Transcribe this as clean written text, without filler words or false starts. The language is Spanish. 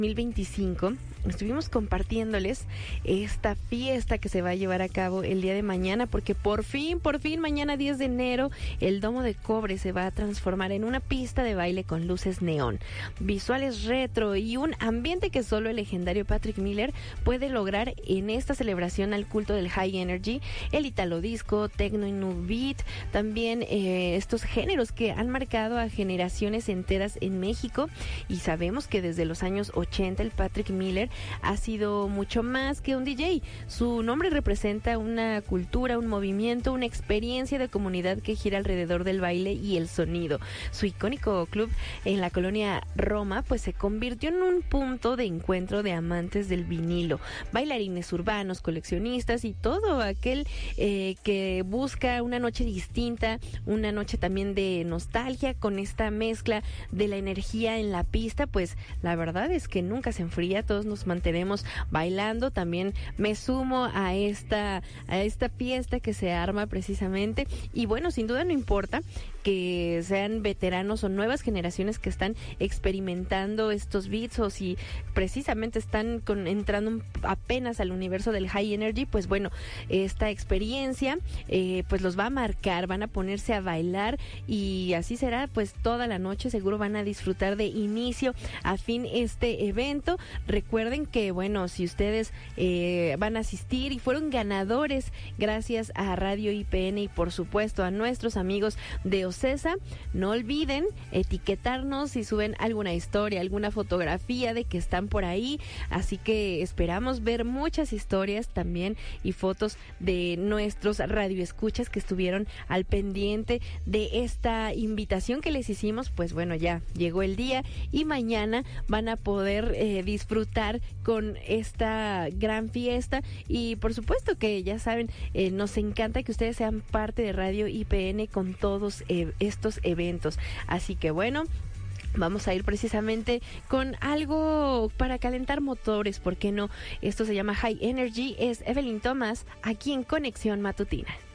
2025 estuvimos compartiéndoles esta fiesta que se va a llevar a cabo el día de mañana, porque por fin, mañana 10 de enero, el Domo de Cobre se va a transformar en una pista de baile con luces neón, visuales retro y un ambiente que solo el legendario Patrick Miller puede lograr en esta celebración al culto del High Energy, el Italo Disco, Techno y New Beat, también estos géneros que han marcado a generaciones enteras en México, y sabemos que desde los años 80 el Patrick Miller ha sido mucho más que un DJ. Su nombre representa una cultura, un movimiento, una experiencia de comunidad que gira alrededor del baile y el sonido. Su icónico club en la colonia Roma pues se convirtió en un punto de encuentro de amantes del vinilo, bailarines urbanos, coleccionistas y todo aquel que busca una noche distinta, una noche también de nostalgia con esta mezcla de la energía en la pista. Pues la verdad es que nunca se enfría, todos nos mantenemos bailando. También me sumo a esta fiesta que se arma precisamente, y bueno, sin duda no importa que sean veteranos o nuevas generaciones que están experimentando estos beats, o si precisamente están entrando apenas al universo del High Energy, pues bueno, esta experiencia pues los va a marcar, van a ponerse a bailar y así será pues toda la noche. Seguro van a disfrutar de inicio a fin este evento. Recuerden que bueno, si ustedes van a asistir y fueron ganadores gracias a Radio IPN y por supuesto a nuestros amigos de OCESA, no olviden etiquetarnos si suben alguna historia, alguna fotografía de que están por ahí. Así que esperamos ver muchas historias también y fotos de nuestros radioescuchas que estuvieron al pendiente de esta invitación que les hicimos. Pues bueno, ya llegó el día y mañana van a poder disfrutar con esta gran fiesta, y por supuesto que ya saben, nos encanta que ustedes sean parte de Radio IPN con todos estos eventos. Así que bueno, vamos a ir precisamente con algo para calentar motores, ¿por qué no? Esto se llama High Energy, es Evelyn Thomas aquí en Conexión Matutina.